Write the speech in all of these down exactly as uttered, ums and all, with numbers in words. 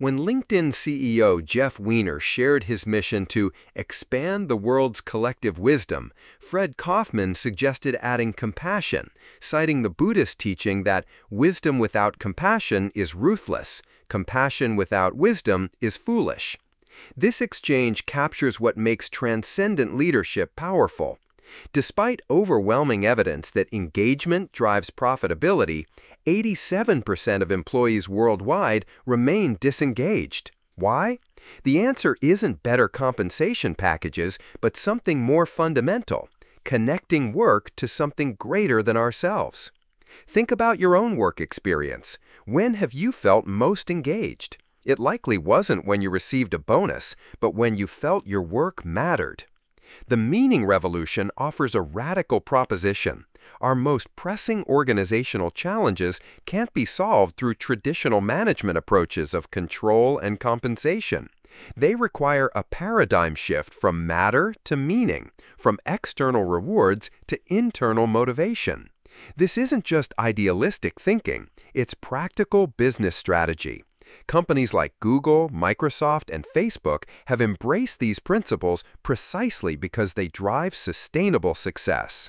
When LinkedIn C E O Jeff Weiner shared his mission to expand the world's collective wisdom, Fred Kaufman suggested adding compassion, citing the Buddhist teaching that wisdom without compassion is ruthless, compassion without wisdom is foolish. This exchange captures what makes transcendent leadership powerful. Despite overwhelming evidence that engagement drives profitability, eighty-seven percent of employees worldwide remain disengaged. Why? The answer isn't better compensation packages, but something more fundamental: connecting work to something greater than ourselves. Think about your own work experience. When have you felt most engaged? It likely wasn't when you received a bonus, but when you felt your work mattered. The Meaning Revolution offers a radical proposition. Our most pressing organizational challenges can't be solved through traditional management approaches of control and compensation. They require a paradigm shift from matter to meaning, from external rewards to internal motivation. This isn't just idealistic thinking, it's practical business strategy. Companies like Google, Microsoft, and Facebook have embraced these principles precisely because they drive sustainable success.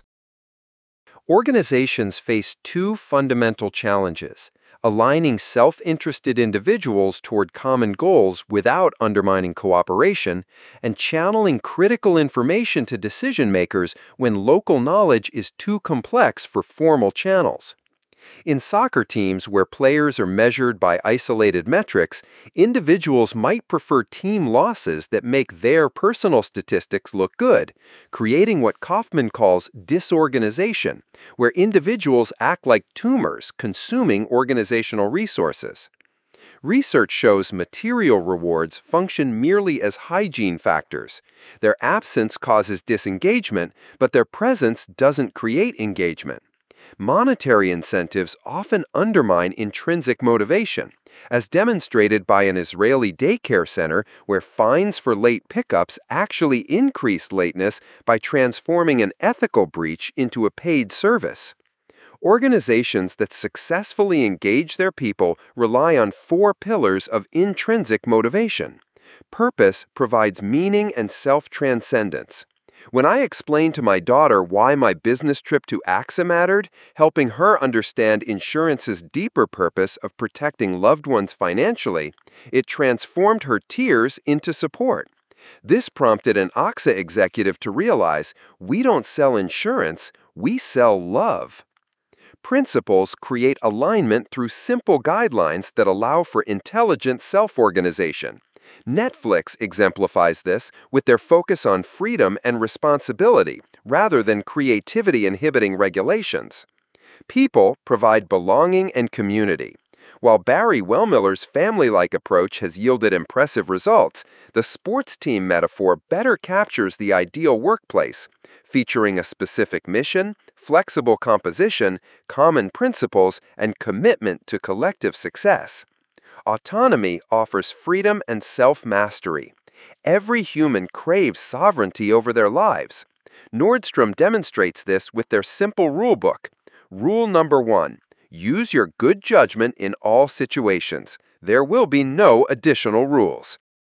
Organizations face two fundamental challenges: aligning self-interested individuals toward common goals without undermining cooperation, and channeling critical information to decision-makers when local knowledge is too complex for formal channels. In soccer teams where players are measured by isolated metrics, individuals might prefer team losses that make their personal statistics look good, creating what Kaufman calls disorganization, where individuals act like tumors consuming organizational resources. Research shows material rewards function merely as hygiene factors. Their absence causes disengagement, but their presence doesn't create engagement. Monetary incentives often undermine intrinsic motivation, as demonstrated by an Israeli daycare center where fines for late pickups actually increased lateness by transforming an ethical breach into a paid service. Organizations that successfully engage their people rely on four pillars of intrinsic motivation. Purpose provides meaning and self-transcendence. When I explained to my daughter why my business trip to A X A mattered, helping her understand insurance's deeper purpose of protecting loved ones financially, it transformed her tears into support. This prompted an A X A executive to realize we don't sell insurance, we sell love. Principles create alignment through simple guidelines that allow for intelligent self-organization. Netflix exemplifies this with their focus on freedom and responsibility rather than creativity inhibiting regulations. People provide belonging and community. While Barry Wellmiller's family-like approach has yielded impressive results, the sports team metaphor better captures the ideal workplace, featuring a specific mission, flexible composition, common principles, and commitment to collective success. Autonomy offers freedom and self-mastery. Every human craves sovereignty over their lives. Nordstrom demonstrates this with their simple rulebook. Rule number one: use your good judgment in all situations. There will be no additional rules.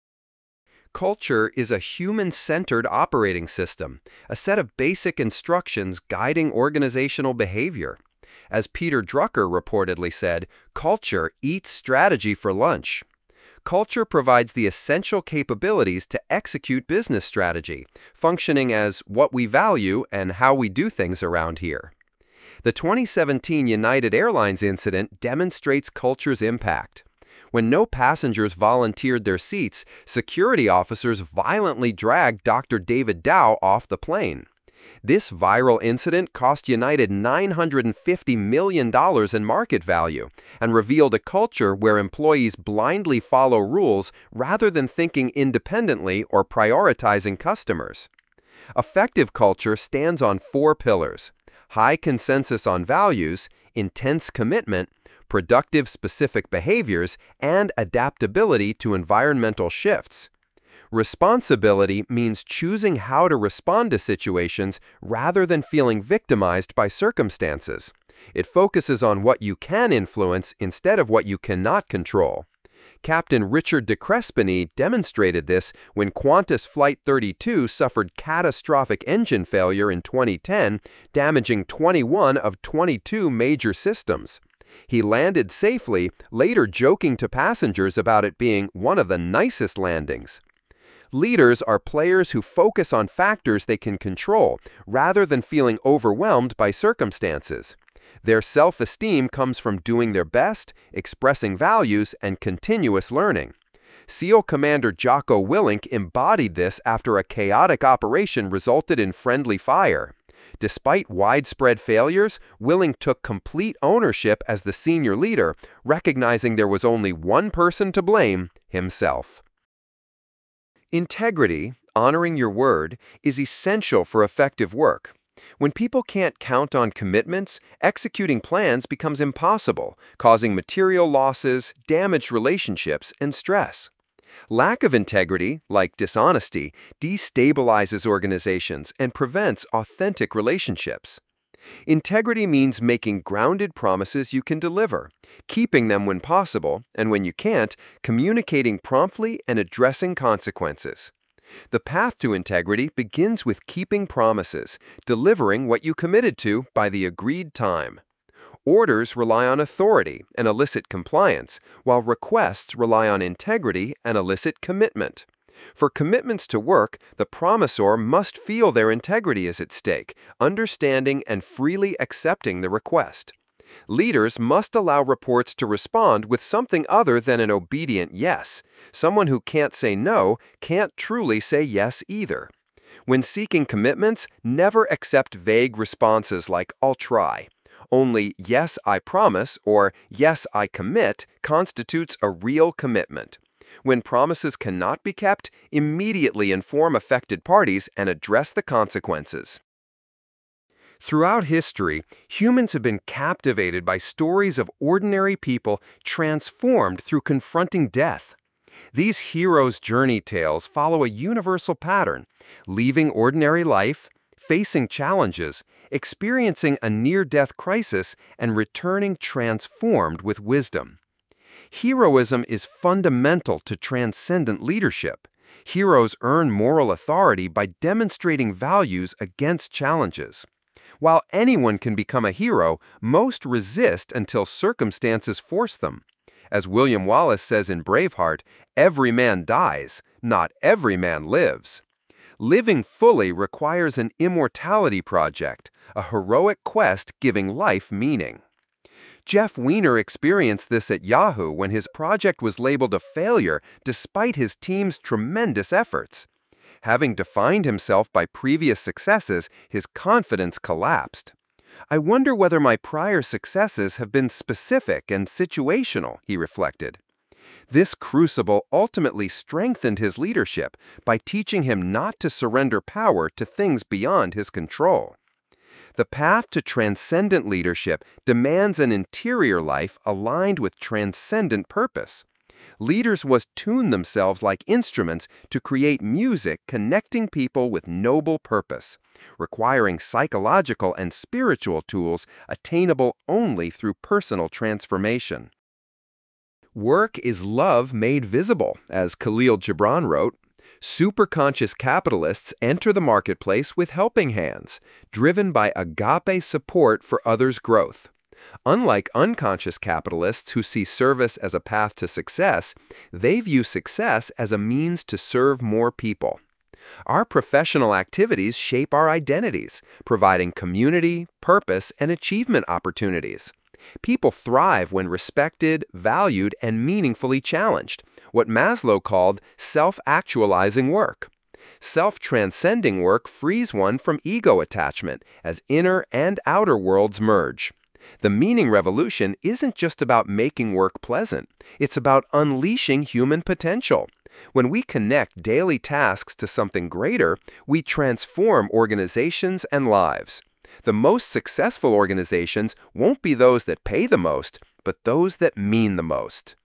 Culture is a human-centered operating system, a set of basic instructions guiding organizational behavior. As Peter Drucker reportedly said, culture eats strategy for lunch. Culture provides the essential capabilities to execute business strategy, functioning as what we value and how we do things around here. The twenty seventeen United Airlines incident demonstrates culture's impact. When no passengers volunteered their seats, security officers violently dragged Doctor David Dow off the plane. This viral incident cost United nine hundred fifty million dollars in market value and revealed a culture where employees blindly follow rules rather than thinking independently or prioritizing customers. Effective culture stands on four pillars: high consensus on values, intense commitment, productive specific behaviors, and adaptability to environmental shifts. Responsibility means choosing how to respond to situations rather than feeling victimized by circumstances. It focuses on what you can influence instead of what you cannot control. Captain Richard de Crespigny demonstrated this when Qantas Flight thirty-two suffered catastrophic engine failure in twenty ten, damaging twenty-one of twenty-two major systems. He landed safely, later joking to passengers about it being one of the nicest landings. Leaders are players who focus on factors they can control, rather than feeling overwhelmed by circumstances. Their self-esteem comes from doing their best, expressing values, and continuous learning. SEAL Commander Jocko Willink embodied this after a chaotic operation resulted in friendly fire. Despite widespread failures, Willink took complete ownership as the senior leader, recognizing there was only one person to blame: himself. Integrity, honoring your word, is essential for effective work. When people can't count on commitments, executing plans becomes impossible, causing material losses, damaged relationships, and stress. Lack of integrity, like dishonesty, destabilizes organizations and prevents authentic relationships. Integrity means making grounded promises you can deliver, keeping them when possible, and when you can't, communicating promptly and addressing consequences. The path to integrity begins with keeping promises, delivering what you committed to by the agreed time. Orders rely on authority and elicit compliance, while requests rely on integrity and elicit commitment. For commitments to work, the promisor must feel their integrity is at stake, understanding and freely accepting the request. Leaders must allow reports to respond with something other than an obedient yes. Someone who can't say no can't truly say yes either. When seeking commitments, never accept vague responses like "I'll try." Only "yes, I promise" or "yes, I commit" constitutes a real commitment. When promises cannot be kept, immediately inform affected parties and address the consequences. Throughout history, humans have been captivated by stories of ordinary people transformed through confronting death. These heroes' journey tales follow a universal pattern: leaving ordinary life, facing challenges, experiencing a near-death crisis, and returning transformed with wisdom. Heroism is fundamental to transcendent leadership. Heroes earn moral authority by demonstrating values against challenges. While anyone can become a hero, most resist until circumstances force them. As William Wallace says in Braveheart, "Every man dies, not every man lives." Living fully requires an immortality project, a heroic quest giving life meaning. Jeff Weiner experienced this at Yahoo when his project was labeled a failure despite his team's tremendous efforts. Having defined himself by previous successes, his confidence collapsed. "I wonder whether my prior successes have been specific and situational," he reflected. This crucible ultimately strengthened his leadership by teaching him not to surrender power to things beyond his control. The path to transcendent leadership demands an interior life aligned with transcendent purpose. Leaders must tune themselves like instruments to create music connecting people with noble purpose, requiring psychological and spiritual tools attainable only through personal transformation. Work is love made visible, as Khalil Gibran wrote. Superconscious capitalists enter the marketplace with helping hands, driven by agape support for others' growth. Unlike unconscious capitalists who see service as a path to success, they view success as a means to serve more people. Our professional activities shape our identities, providing community, purpose, and achievement opportunities. People thrive when respected, valued, and meaningfully challenged, what Maslow called self-actualizing work. Self-transcending work frees one from ego attachment as inner and outer worlds merge. The meaning revolution isn't just about making work pleasant. It's about unleashing human potential. When we connect daily tasks to something greater, we transform organizations and lives. The most successful organizations won't be those that pay the most, but those that mean the most.